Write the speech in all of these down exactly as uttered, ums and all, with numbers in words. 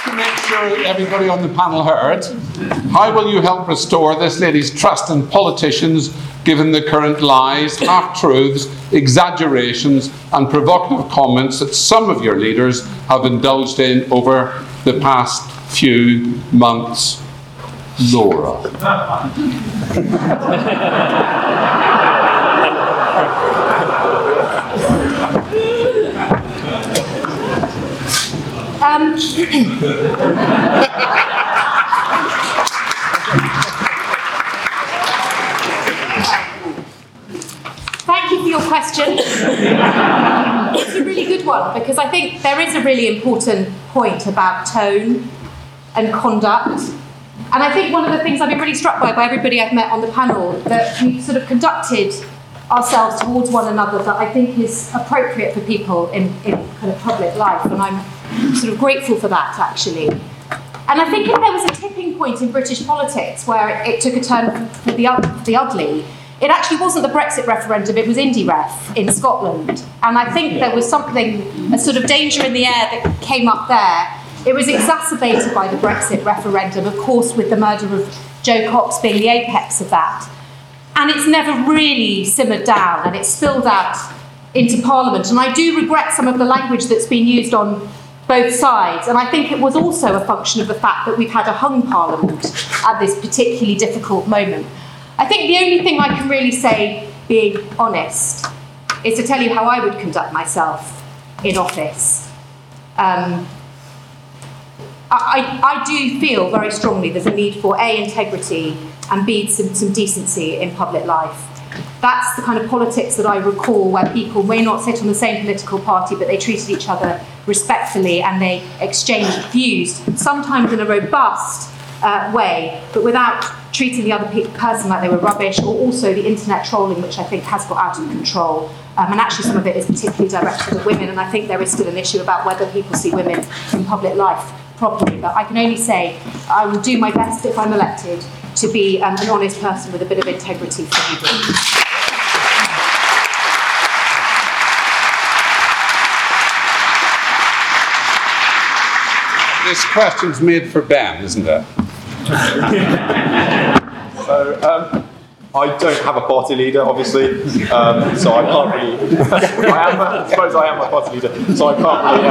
to make sure everybody on the panel heard, how will you help restore this lady's trust in politicians given the current lies, half-truths, exaggerations and provocative comments that some of your leaders have indulged in over the past few months? Laura. Um, Thank you for your question. It's a really good one because I think there is a really important point about tone and conduct. And I think one of the things I've been really struck by, by everybody I've met on the panel, that we've sort of conducted ourselves towards one another that I think is appropriate for people in, in kind of public life. And I'm sort of grateful for that, actually. And I think if there was a tipping point in British politics where it, it took a turn for the, for the ugly, it actually wasn't the Brexit referendum, it was IndyRef in Scotland. And I think there was something, a sort of danger in the air that came up there. It was exacerbated by the Brexit referendum, of course, with the murder of Jo Cox being the apex of that. And it's never really simmered down, and it's spilled out into Parliament. And I do regret some of the language that's been used on both sides. And I think it was also a function of the fact that we've had a hung Parliament at this particularly difficult moment. I think the only thing I can really say, being honest, is to tell you how I would conduct myself in office. Um, I, I do feel very strongly there's a need for A, integrity, and B, some, some decency in public life. That's the kind of politics that I recall, where people may not sit on the same political party, but they treated each other respectfully and they exchanged views, sometimes in a robust uh, way, but without treating the other pe- person like they were rubbish, or also the internet trolling, which I think has got out of control. Um, and actually some of it is particularly directed at women, and I think there is still an issue about whether people see women in public life properly. But I can only say I will do my best, if I'm elected, to be um, an honest person with a bit of integrity for people. This question's made for Ben, isn't it? So, um, I don't have a party leader, obviously, um, so I can't really. I, am, I suppose I am a party leader, so I can't really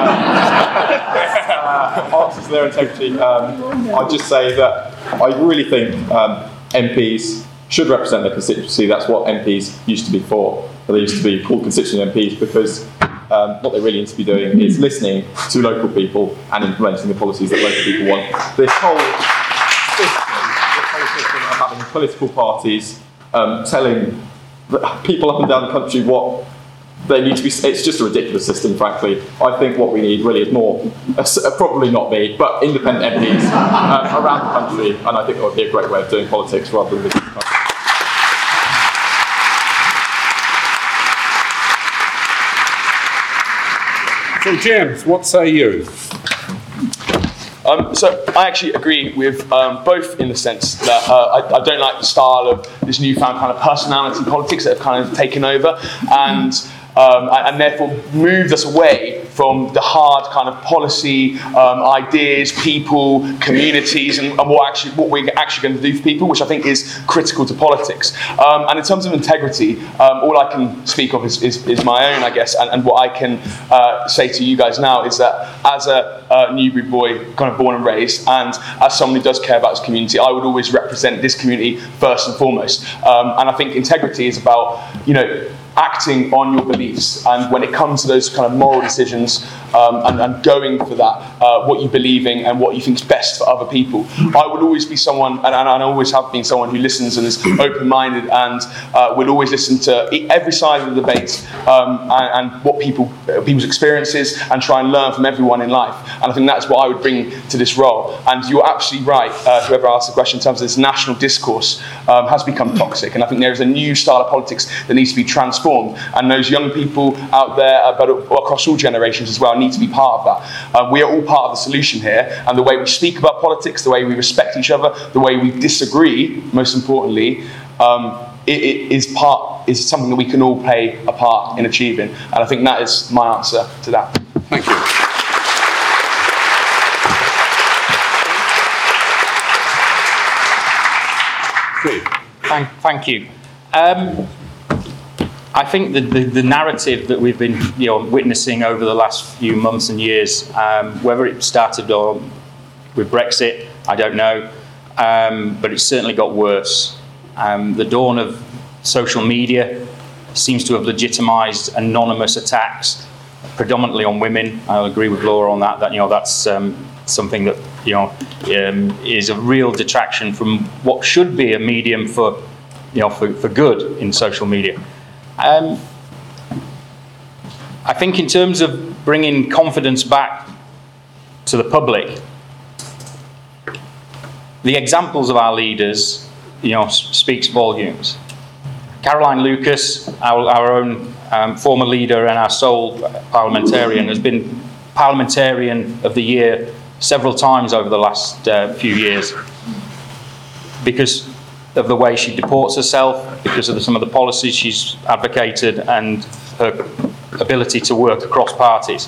uh, uh, answer to their integrity. Um, I'd just say that I really think um, M Ps should represent their constituency. That's what M Ps used to be for. They used to be called constituent M Ps because um, what they really need to be doing is listening to local people and implementing the policies that local people want. This whole system, this whole system of having political parties Um, telling people up and down the country what they need to be, it's just a ridiculous system, frankly. I think what we need really is more, uh, probably not me, but independent M Ps um, around the country, and I think that would be a great way of doing politics rather than this country. So James, what say you? Um, so I actually agree with um, both in the sense that uh, I, I don't like the style of this newfound kind of personality politics that have kind of taken over, and um, and therefore moved us away from the hard kind of policy, um, ideas, people, communities, and, and what actually what we're actually going to do for people, which I think is critical to politics. Um, and in terms of integrity, um, all I can speak of is, is, is my own, I guess, and, and what I can uh, say to you guys now is that as a uh, Newbury boy, kind of born and raised, and as someone who does care about his community, I would always represent this community first and foremost. Um, and I think integrity is about, you know, acting on your beliefs, and when it comes to those kind of moral decisions, um, and, and going for that, uh, what you believe in and what you think is best for other people. I would always be someone, and, and I always have been someone who listens and is open-minded, and uh, would always listen to every side of the debate, um, and, and what people people's experiences, and try and learn from everyone in life. And I think that's what I would bring to this role. And you're absolutely right, uh, whoever asked the question, in terms of this national discourse um, has become toxic, and I think there is a new style of politics that needs to be transformed. And those young people out there, uh, but across all generations as well, need to be part of that. Uh, we are all part of the solution here, and the way we speak about politics, the way we respect each other, the way we disagree, most importantly, um, it, it is part is something that we can all play a part in achieving. And I think that is my answer to that. Thank you. Thank, thank you. Um, I think the, the, the narrative that we've been you know, witnessing over the last few months and years, um, whether it started or with Brexit, I don't know, um, but it's certainly got worse. Um, the dawn of social media seems to have legitimised anonymous attacks, predominantly on women. I'll agree with Laura on that. That you know that's um, something that you know um, is a real detraction from what should be a medium for you know for, for good in social media. Um, I think in terms of bringing confidence back to the public, the examples of our leaders, you know, speaks volumes. Caroline Lucas, our, our own um, former leader and our sole parliamentarian, has been Parliamentarian of the Year several times over the last uh, few years because of the way she deports herself, because of the, some of the policies she's advocated and her ability to work across parties.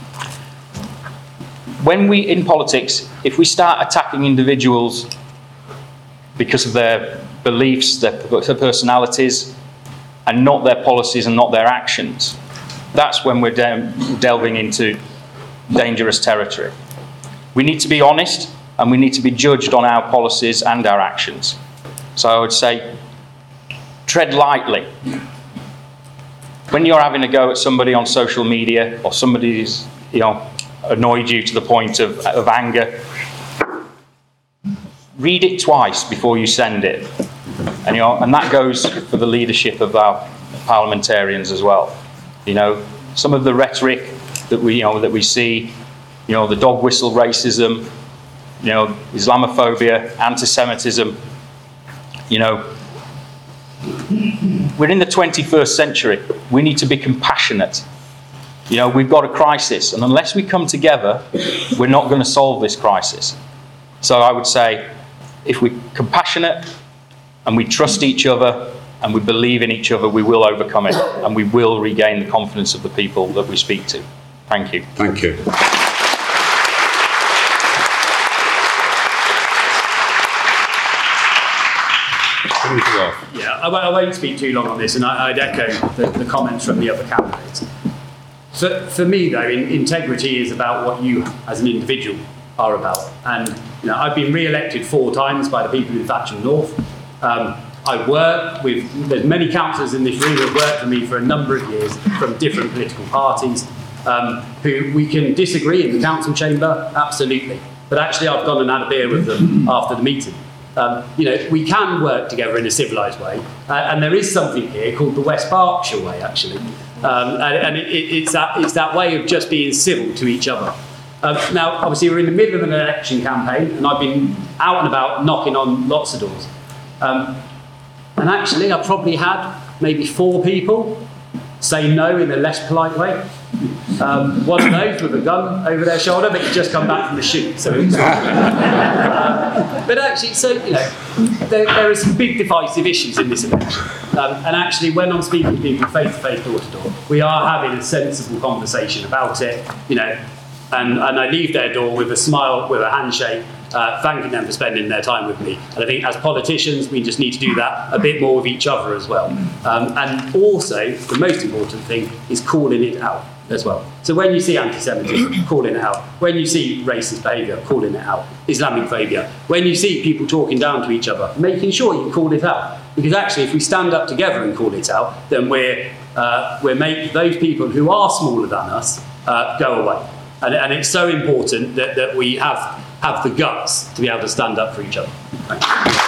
When we, in politics, if we start attacking individuals because of their beliefs, their, their personalities, and not their policies and not their actions, that's when we're de- delving into dangerous territory. We need to be honest, and we need to be judged on our policies and our actions. So I would say, tread lightly. When you're having a go at somebody on social media, or somebody's, you know, annoyed you to the point of, of anger, read it twice before you send it. And, you know, and that goes for the leadership of our parliamentarians as well. You know, some of the rhetoric that we, you know, that we see, you know, the dog whistle racism, you know, Islamophobia, anti-Semitism, you know, we're in the twenty-first century. We need to be compassionate. You know, we've got a crisis, and unless we come together, we're not going to solve this crisis. So I would say, if we're compassionate and we trust each other and we believe in each other, we will overcome it, and we will regain the confidence of the people that we speak to. Thank you. Thank you. Yeah, I won't, I won't speak too long on this, and I, I'd echo the, the comments from the other candidates. For, for me, though, in, integrity is about what you, as an individual, are about. And you know, I've been re-elected four times by the people in Thatcham North. Um, I work with, there's many councillors in this room who have worked for me for a number of years from different political parties, um, who we can disagree in the council chamber, absolutely. But actually, I've gone and had a beer with them after the meeting. Um, you know, we can work together in a civilised way, uh, and there is something here called the West Berkshire way, actually, um, and, and it, it, it's that it's that way of just being civil to each other. Um, now, obviously, we're in the middle of an election campaign, and I've been out and about knocking on lots of doors, um, and actually, I've probably had maybe four people say no in a less polite way. Um, one of those with a gun over their shoulder, but he's just come back from the shoot. So, it was, uh, but actually, so you know, there, there are some big divisive issues in this election. Um, and actually, when I'm speaking to people face to face, door to door, we are having a sensible conversation about it. You know, and, and I leave their door with a smile, with a handshake, uh, thanking them for spending their time with me. And I think as politicians, we just need to do that a bit more with each other as well. Um, and also, the most important thing is calling it out as well. So when you see anti-Semitism, calling it out. When you see racist behaviour, calling it out. Islamic phobia. When you see people talking down to each other, making sure you call it out. Because actually, if we stand up together and call it out, then we're uh, we're making those people who are smaller than us uh, go away. And, and it's so important that, that we have have the guts to be able to stand up for each other. Thank you.